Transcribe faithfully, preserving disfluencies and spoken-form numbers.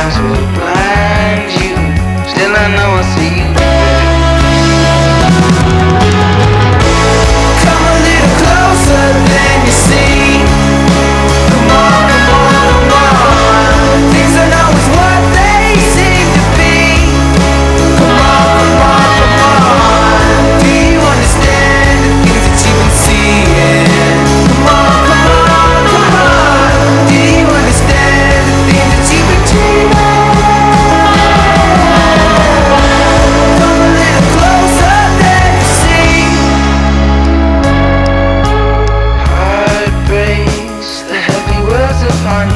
eyes will blind you. Still I know I see you. Come a little closer than you see. Come on, come on, come on. Things are not always what they seem to be. Come on, come on, come on. Do you understand the things that you've been seeing? Come on, come on, come on. Do you understand the things that you've been dreaming? Come a little closer than you see. Heart breaks, the heavy words upon